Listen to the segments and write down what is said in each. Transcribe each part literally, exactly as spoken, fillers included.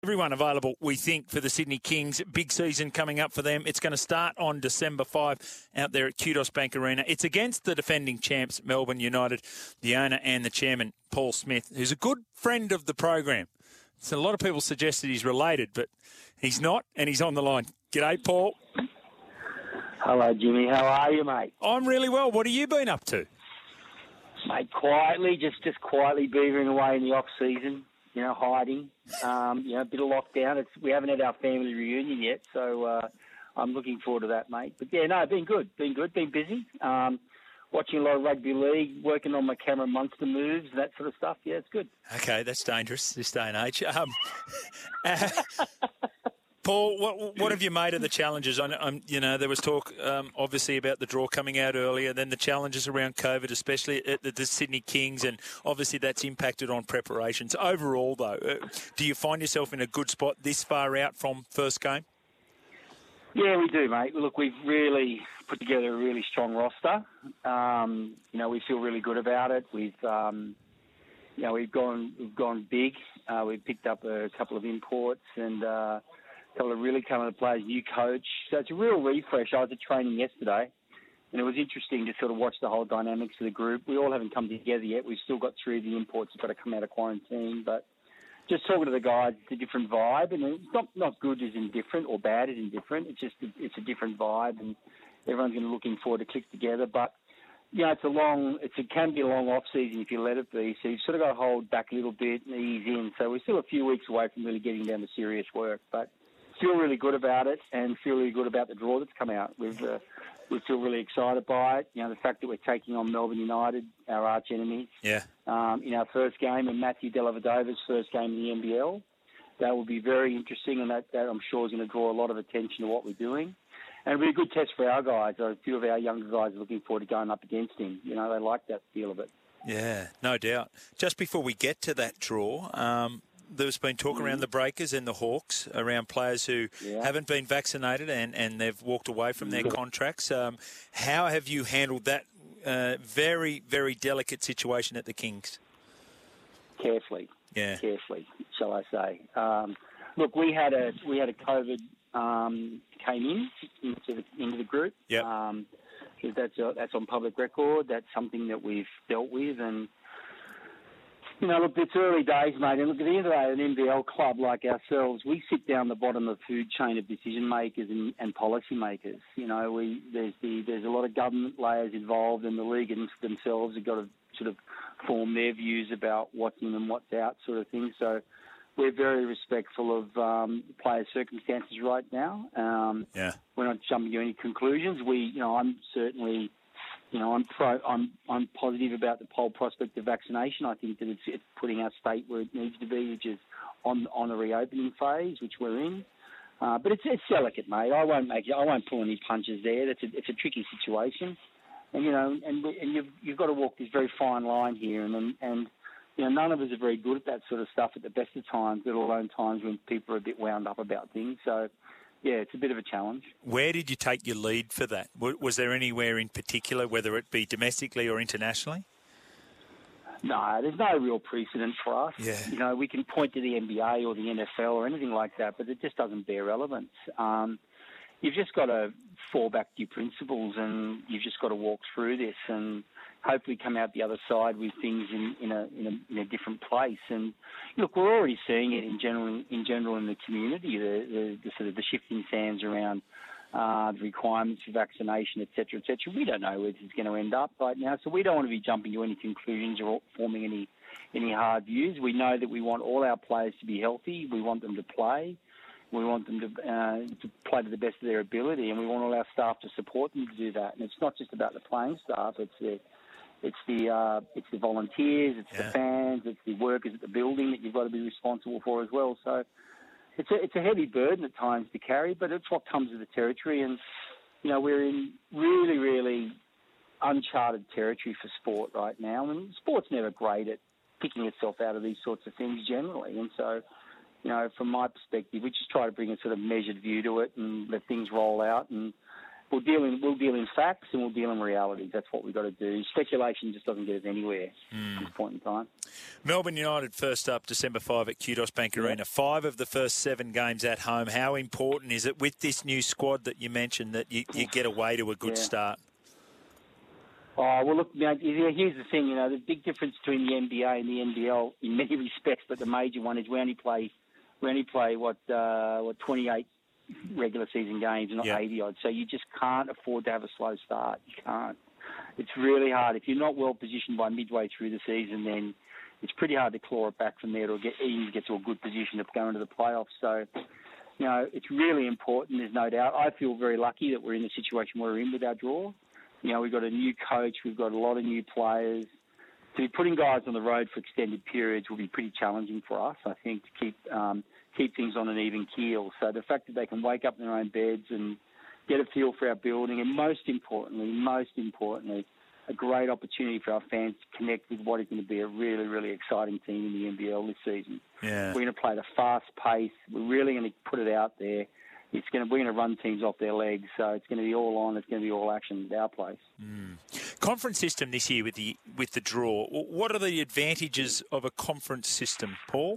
Everyone available, we think, for the Sydney Kings. Big season coming up for them. It's going to start on December fifth out there at Kudos Bank Arena. It's against the defending champs, Melbourne United, the owner and the chairman, Paul Smith, who's a good friend of the program. So a lot of people suggested he's related, but he's not, and he's on the line. G'day, Paul. Hello, Jimmy. How are you, mate? I'm really well. What have you been up to? Mate, quietly, just, just quietly beavering away in the off-season. You know, hiding, um, you know, a bit of lockdown. It's, we haven't had our family reunion yet, so uh, I'm looking forward to that, mate. But, yeah, no, been good, been good, been busy. Um, watching a lot of rugby league, working on my Cameron Munster moves, that sort of stuff. Yeah, it's good. Okay, that's dangerous this day and age. Um, uh, Paul, what, what have you made of the challenges? I, I'm, you know, there was talk, um, obviously, about the draw coming out earlier, then the challenges around COVID, especially at the, the Sydney Kings, and obviously that's impacted on preparations. Overall, though, uh, do you find yourself in a good spot this far out from first game? Yeah, we do, mate. Look, we've really put together a really strong roster. Um, you know, we feel really good about it. We've, um, you know, we've gone, we've gone big. Uh, we've picked up a couple of imports and. Uh, A couple of really talented players, new coach. So it's a real refresh. I was at training yesterday, and it was interesting to sort of watch the whole dynamics of the group. We all haven't come together yet. We've still got three of the imports that have got to come out of quarantine. But just talking to the guys, it's a different vibe. And it's not, not good as indifferent or bad as indifferent. It's just it's a different vibe, and everyone's going to be looking forward to click together. But, you know, it's a long, it's, it can be a long off-season if you let it be. So you've sort of got to hold back a little bit and ease in. So we're still a few weeks away from really getting down to serious work. But feel really good about it and feel really good about the draw that's come out. We've uh, we feel really excited by it. You know, the fact that we're taking on Melbourne United, our arch enemies, yeah. um, in our first game, and Matthew Dellavedova's first game in the N B L. That will be very interesting, and that, that I'm sure is going to draw a lot of attention to what we're doing. And it'll be a good test for our guys. A few of our younger guys are looking forward to going up against him. You know, they like that feel of it. Yeah, no doubt. Just before we get to that draw, um, there's been talk around the Breakers and the Hawks, around players who yeah. haven't been vaccinated and, and they've walked away from their contracts. Um, how have you handled that uh, very, very delicate situation at the Kings? Carefully. Yeah. Carefully, shall I say. Um, look, we had a we had a COVID um, came in into the, into the group. Yeah. Um, that's, a, that's on public record. That's something that we've dealt with, and you know, look, it's early days, mate, and look, at the end of the day, an N B L club like ourselves, we sit down the bottom of the food chain of decision makers and, and policy makers. You know, we there's the there's a lot of government layers involved, and the league themselves have got to sort of form their views about what's in and what's out, sort of thing. So we're very respectful of um, players' circumstances right now. Um, yeah, we're not jumping to any conclusions. We, you know, I'm certainly. You know, I'm pro, I'm I'm positive about the whole prospect of vaccination. I think that it's, it's putting our state where it needs to be, which is on on the reopening phase, which we're in. Uh, but it's it's delicate, mate. I won't make I won't pull any punches there. It's a it's a tricky situation, and you know, and we, and you've you've got to walk this very fine line here, and and, and you know, none of us are very good at that sort of stuff at the best of times, let alone times when people are a bit wound up about things. So. Yeah, it's a bit of a challenge. Where did you take your lead for that? Was there anywhere in particular, whether it be domestically or internationally? No, there's no real precedent for us. Yeah. You know, we can point to the N B A or the N F L or anything like that, but it just doesn't bear relevance. Um, you've just got to fall back to your principles, and you've just got to walk through this and hopefully come out the other side with things in, in, a, in, a, in a different place. And look, we're already seeing it in general in general in the community, the, the, the sort of the shifting sands around uh, the requirements for vaccination, et cetera, et cetera. We don't know where this is going to end up right now, so we don't want to be jumping to any conclusions or forming any any hard views. We know that we want all our players to be healthy. We want them to play. We want them to, uh, to play to the best of their ability, and we want all our staff to support them to do that. And it's not just about the playing staff; it's the It's the uh, it's the volunteers, it's yeah. the fans, it's the workers at the building that you've got to be responsible for as well. So it's a it's a heavy burden at times to carry, but it's what comes with the territory. And you know, we're in really, really uncharted territory for sport right now. And sport's never great at picking itself out of these sorts of things generally. And so, you know, from my perspective, we just try to bring a sort of measured view to it and let things roll out and we'll deal in we'll deal in facts and we'll deal in realities. That's what we've got to do. Speculation just doesn't get us anywhere mm. at this point in time. Melbourne United first up December fifth at Kudos Bank Arena. Yeah. Five of the first seven games at home. How important is it with this new squad that you mentioned that you, you get away to a good yeah. start? Oh, well, look, you know, here's the thing. You know, the big difference between the N B A and the N B L in many respects, but the major one is we only play, we only play what, uh, what twenty-eight regular season games, not yep. eighty odd. So you just can't afford to have a slow start. You can't. It's really hard. If you're not well positioned by midway through the season, then it's pretty hard to claw it back from there to get even get to a good position to go into the playoffs. So, you know, it's really important. There's no doubt. I feel very lucky that we're in the situation we're in with our draw. You know, we've got a new coach. We've got a lot of new players. To be putting guys on the road for extended periods will be pretty challenging for us, I think, to keep um, keep things on an even keel. So the fact that they can wake up in their own beds and get a feel for our building, and most importantly, most importantly, a great opportunity for our fans to connect with what is going to be a really, really exciting team in the N B L this season. Yeah. We're going to play at a fast pace. We're really going to put it out there. It's going to, we're going to run teams off their legs, so it's going to be all on. It's going to be all action at our place. Mm. Conference system this year with the with the draw. What are the advantages of a conference system, Paul?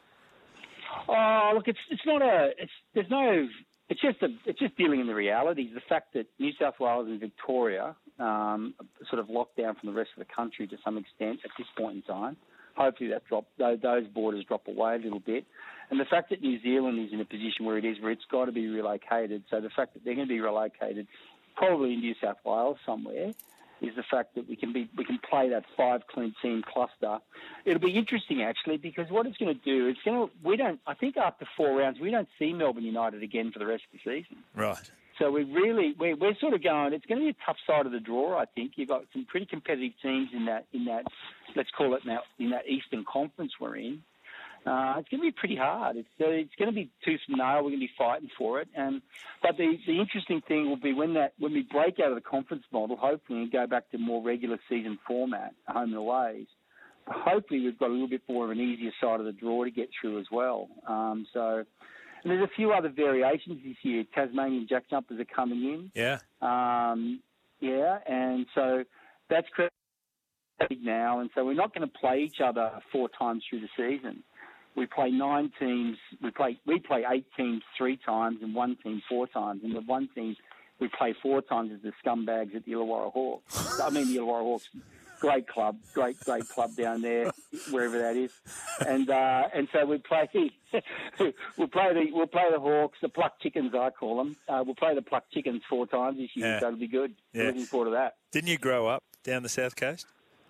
Oh, look, it's it's not a. It's there's no. It's just a. It's just dealing in the realities. The fact that New South Wales and Victoria um, sort of locked down from the rest of the country to some extent at this point in time. Hopefully that drop, those borders drop away a little bit. And the fact that New Zealand is in a position where it is, where it's got to be relocated, so the fact that they're going to be relocated probably in New South Wales somewhere, is the fact that we can be we can play that five clean team cluster. It'll be interesting actually, because what it's going to do, it's going to we don't I think after four rounds we don't see Melbourne United again for the rest of the season. Right. So we really we're, we're sort of going. It's going to be a tough side of the draw. I think you've got some pretty competitive teams in that in that let's call it now in that Eastern Conference we're in. Uh, it's going to be pretty hard. It's uh, it's going to be tooth and nail. We're going to be fighting for it. And but the the interesting thing will be when that when we break out of the conference model, hopefully, and go back to more regular season format, home and aways. Hopefully, we've got a little bit more of an easier side of the draw to get through as well. Um, so. And there's a few other variations this year. Tasmanian jack jumpers are coming in. Yeah. Um, yeah, and so that's big now. And so we're not going to play each other four times through the season. We play nine teams. We play we play eight teams three times and one team four times. And the one team we play four times is the scumbags at the Illawarra Hawks. I mean the Illawarra Hawks. Great club, great, great club down there, wherever that is, and uh, and so we play. we'll play the we'll play the Hawks, the plucked chickens, I call them. Uh, we'll play the plucked chickens four times this year, yeah. so it'll be good. Yeah. Looking forward to that. Didn't you grow up down the South Coast?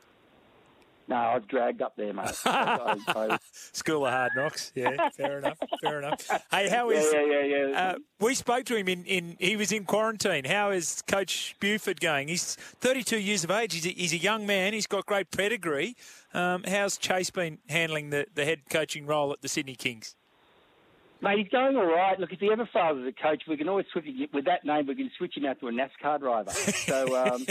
No, I was dragged up there, mate. I, I, School of Hard Knocks. Yeah, fair enough. Fair enough. Hey, how is? Yeah, yeah, yeah. yeah. Uh, we spoke to him in, in. He was in quarantine. How is Coach Buford going? He's thirty-two years of age. He's a, he's a young man. He's got great pedigree. Um, how's Chase been handling the, the head coaching role at the Sydney Kings? Mate, he's going all right. Look, if he ever fails as a coach, we can always switch with that name. We can switch him out to a NASCAR driver. So. Um,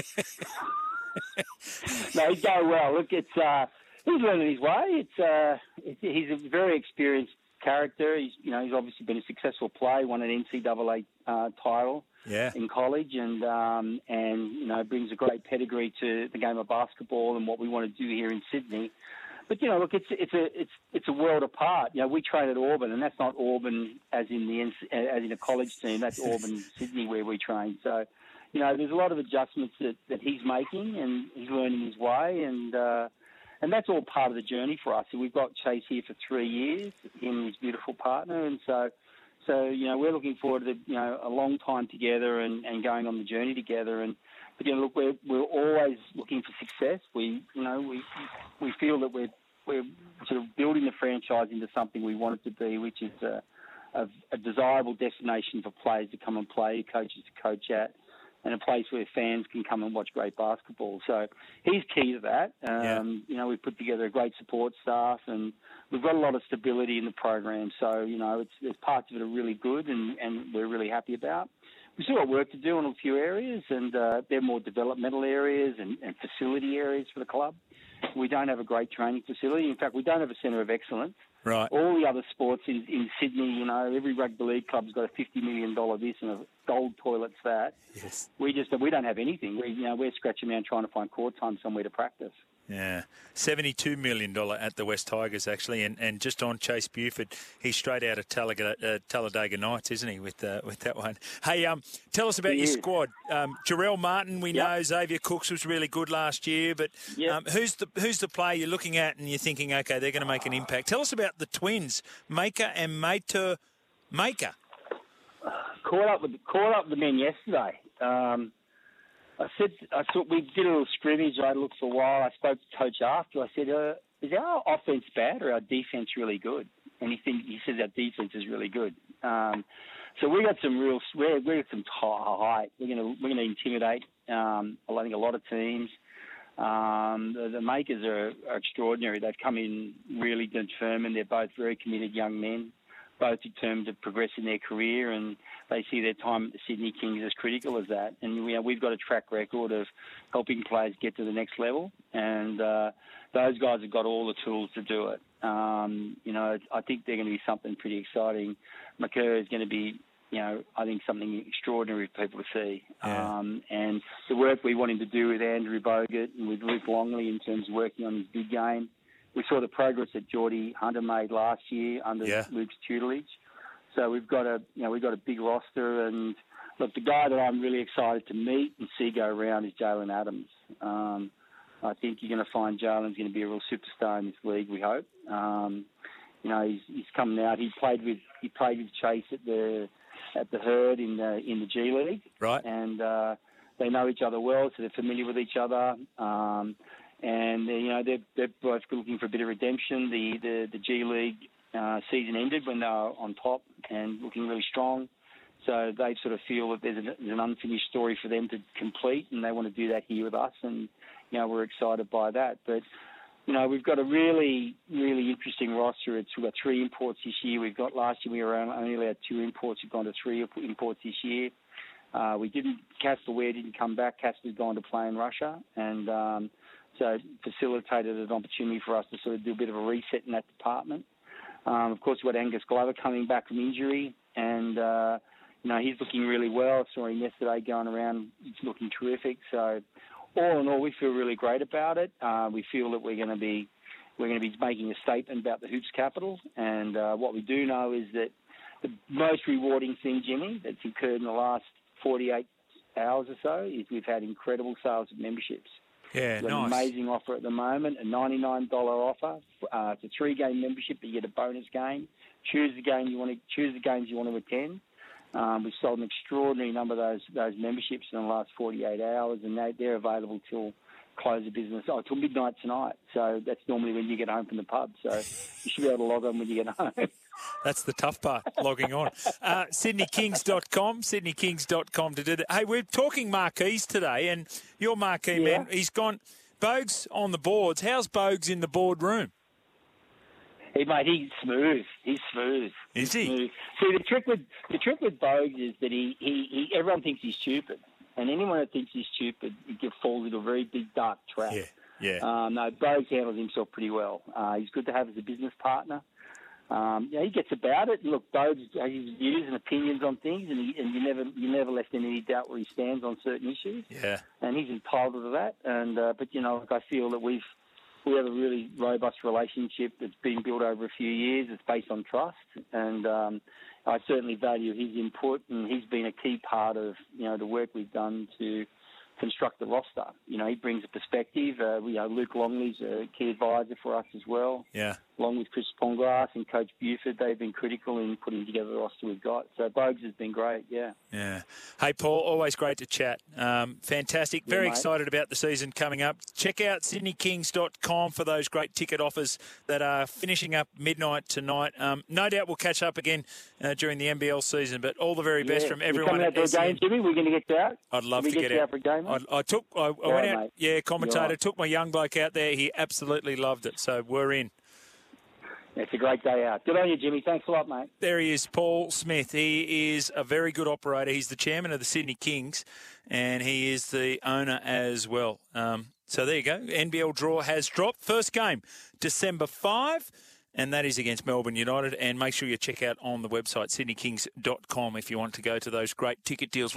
no, he's going well. Look, it's uh, he's learning his way. It's uh, he's a very experienced character. He's you know he's obviously been a successful player, won an N C double A uh, title yeah. in college, and um, and you know brings a great pedigree to the game of basketball and what we want to do here in Sydney. But you know, look, it's it's a it's it's a world apart. You know, we train at Auburn, and that's not Auburn as in the as in a college team. That's Auburn, Sydney, where we train. So. You know, there's a lot of adjustments that, that he's making, and he's learning his way, and uh, and that's all part of the journey for us. And we've got Chase here for three years, him and his beautiful partner, and so so you know we're looking forward to you know a long time together and, and going on the journey together. And but you know, look, we're we're always looking for success. We you know we we feel that we're we're sort of building the franchise into something we want it to be, which is a, a, a desirable destination for players to come and play, coaches to coach at, and a place where fans can come and watch great basketball. So he's key to that. Um, yeah. You know, we've put together a great support staff, and we've got a lot of stability in the program. So, you know, it's, there's parts of it are really good, and, and we're really happy about. We've still got work to do in a few areas, and uh, they're more developmental areas and, and facility areas for the club. We don't have a great training facility. In fact, we don't have a centre of excellence. Right. All the other sports in, in Sydney, you know, every rugby league club's got a fifty million dollars this and a gold toilets that. Yes. We just we don't have anything. We you know we're scratching around trying to find court time somewhere to practice. Yeah, seventy-two million dollars at the West Tigers, actually, and, and just on Chase Buford, he's straight out of Talladega, uh, Talladega Nights, isn't he, with uh, with that one? Hey, um, tell us about he your is. squad. Um, Jarrell Martin, we Yep. know Xavier Cooks was really good last year, but Yep. um, who's the who's the player you're looking at and you're thinking, okay, they're going to make an impact? Tell us about the twins, Maker and Mater Maker. Caught up with caught up with the men yesterday. Um, I said, I thought we did a little scrimmage. I looked for a while. I spoke to Coach after. I said, uh, is our offense bad or our defense really good? And he think, he says our defense is really good. Um, so we got some real, we're, we got some height. We're gonna we're gonna intimidate. Um, I think a lot of teams. Um, the, the Makers are, are extraordinary. They've come in really determined. They're both very committed young men, both determined to progress in their career, and they see their time at the Sydney Kings as critical as that. And you know, we've got a track record of helping players get to the next level, and uh, those guys have got all the tools to do it. Um, you know, I think they're going to be something pretty exciting. McCurr is going to be, you know, I think something extraordinary for people to see. Yeah. Um, and the work we want him to do with Andrew Bogut and with Luke Longley in terms of working on his big game. We saw the progress that Geordie Hunter made last year under Yeah. Luke's tutelage. So we've got a, you know, we've got a big roster, and look, the guy that I'm really excited to meet and see go around is Jalen Adams. Um, I think you're going to find Jalen's going to be a real superstar in this league. We hope. Um, you know, he's, he's coming out. He played with he played with Chase at the at the Herd in the in the G League, Right. and uh, they know each other well, so they're familiar with each other. Um, and you know, they're they're both looking for a bit of redemption. The the, the G League uh, season ended when they were on top and looking really strong. So they sort of feel that there's an, there's an unfinished story for them to complete, and they want to do that here with us. And you know, we're excited by that. But you know, we've got a really, really interesting roster. It's, we've got three imports this year. We've got last year we were only allowed two imports. We've gone to three imports this year. Uh, we didn't. Casper Ware didn't come back. Casper's gone to play in Russia, and um, so it facilitated an opportunity for us to sort of do a bit of a reset in that department. Um, of course, we've got Angus Glover coming back from injury, and uh, you know, he's looking really well. I saw him yesterday going around. He's looking terrific. So all in all, we feel really great about it. Uh, we feel that we're going to be we're going to be making a statement about the Hoops capital. And uh, what we do know is that the most rewarding thing, Jimmy, that's occurred in the last forty-eight hours or so is we've had incredible sales of memberships. Yeah, We've got nice. an amazing offer at the moment, a ninety-nine dollars offer. Uh, it's a three-game membership, but you get a bonus game. Choose the game you want to choose the games you want to attend. Um, we've sold an extraordinary number of those those memberships in the last forty-eight hours, and they, they're available till close of business, oh, till midnight tonight. So that's normally when you get home from the pub. So you should be able to log on when you get home. That's the tough part, logging on. Uh, Sydney Kings dot com, Sydney Kings dot com to do that. Hey, we're talking marquees today, and your marquee Yeah. man, he's gone, Bogues on the boards. How's Bogues in the boardroom? Hey, mate, he's smooth. He's smooth. Is He's he? smooth. See, the trick with the trick with Bogues is that he, he, he everyone thinks he's stupid, and anyone that thinks he's stupid, he gets falls into a very big dark trap. Yeah, yeah. Um, no, Bogues handles himself pretty well. Uh, he's good to have as a business partner. Um, yeah, he gets about it. Look, Bogues has his views and opinions on things, and, he, and you never you never left in any doubt where he stands on certain issues. Yeah. And he's entitled to that. And uh, but you know, like I feel that we've we have a really robust relationship that's been built over a few years. It's based on trust, and um, I certainly value his input, and he's been a key part of you know the work we've done to construct the roster. You know, he brings a perspective. Uh, you know, Luke Longley's a key advisor for us as well. Yeah. Along with Chris Pongras and Coach Buford, they've been critical in putting together the roster we've got. So Bogues has been great, yeah. Yeah. Hey, Paul, always great to chat. Um, fantastic. Very Yeah, mate. excited about the season coming up. Check out Sydney Kings dot com for those great ticket offers that are finishing up midnight tonight. Um, no doubt we'll catch up again uh, during the N B L season, but all the very best Yeah. from You're everyone coming out at to a S E N. game, Jimmy? We're going to get you out? I'd love Can to we get, get you out. out for a game, mate? I, I took, I, I went right, out, mate. yeah, commentator, Right. took my young bloke out there. He absolutely loved it, so we're in. It's a great day out. Good on you, Jimmy. Thanks a lot, mate. There he is, Paul Smith. He is a very good operator. He's the chairman of the Sydney Kings, and he is the owner as well. Um, so there you go. N B L draw has dropped. First game, December fifth. and that is against Melbourne United. And make sure you check out on the website sydney kings dot com if you want to go to those great ticket deals.